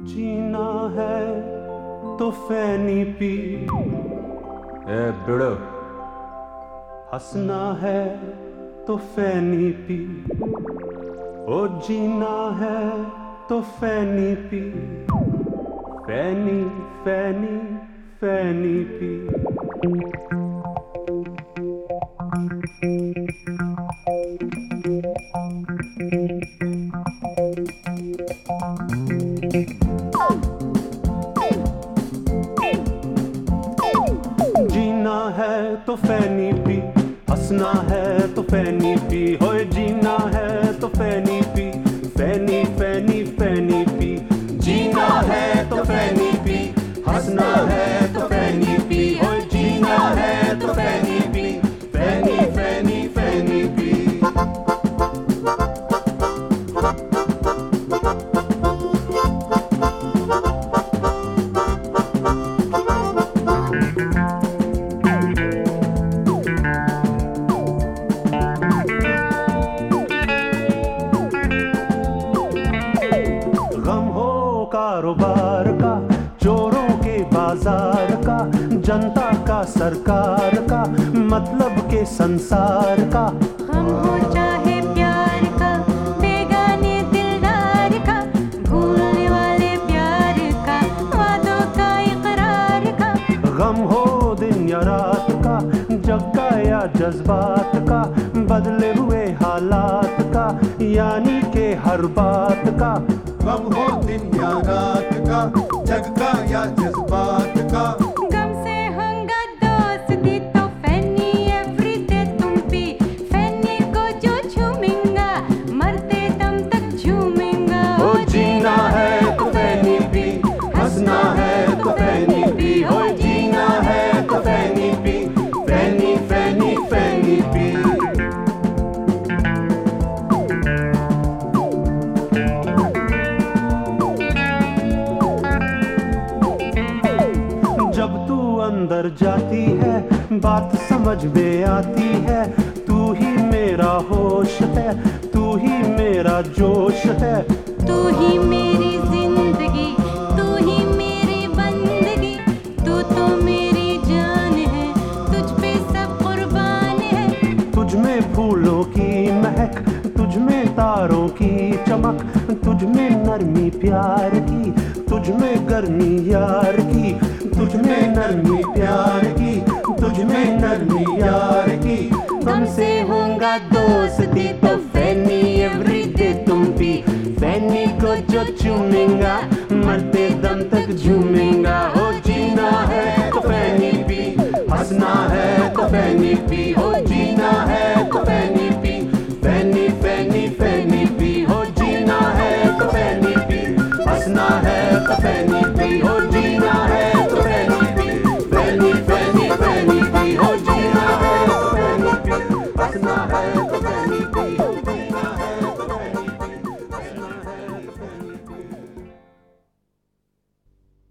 जीना है तो फैनी पी, ए बिड़ो। हंसना है तो फैनी पी, ओ जीना है तो फैनी पी, फैनी फैनी फैनी पी। जीना है तो फैनी पी, हंसना है तो फैनी पी, होए जीना है तो फैनी पी, फैनी फैनी फैनी पी। जीना है तो फैनी पी, हंसना है तो फैनी पी, होए जीना है तो फैनी पी, फैनी फैनी फैनी पी। कारोबार का, चोरों के बाजार का, जनता का सरकार का, मतलब के संसार का। हम हो चाहे प्यार का, बेगाने दिलदार का, भूलने वाले प्यार का, वादों का इकरार का। गम हो दिन या रात का, जग का या जज्बात का, बदले हुए हालात का, यानी के हर बात का। गम हो दिन या रात का, जग का या जज्बात का। गम से होगा दोस्ती तो फैनी एवरीडे तुम भी, फैनी को जो झूमेंगा मरते दम तक झूमेंगा। ओ जीना है तो फैनी पी, हंसना है तो फैनी पी, हो जीना है तो फैनी पी, फैनी फैनी फैनी पी। जब तू अंदर जाती है बात समझ में आती है, तू ही मेरा होश है, तू ही मेरा जोश है। तू ही मेरी जिंदगी, तू ही मेरी बंदगी, तू तो मेरी जान है, तुझ पे सब कुर्बान है। तुझ में फूलों की महक, तुझ में तारों की चमक, तुझ में नरमी प्यार की, तुझ में गर्मी यार की, तुझ में नरमी प्यार की, तुझ में नरमी यार की। गम से होगा दोस्ती तो फैनी एवरीडे तुम भी, फैनी को जो चूमेंगा मरते दम तक झूमेंगा। हो जीना है तो फैनी पी, हंसना है तो फैनी पी, हो जीना है तो फैनी पी, फैनी फैनी फैनी पी। हो जीना है तो फैनी पी, हंसना है तो फैनी पी, हो जीना है तो फैनी पी, फैनी फैनी फैनी पी। हो जीना है तो फैनी पी, हंसना है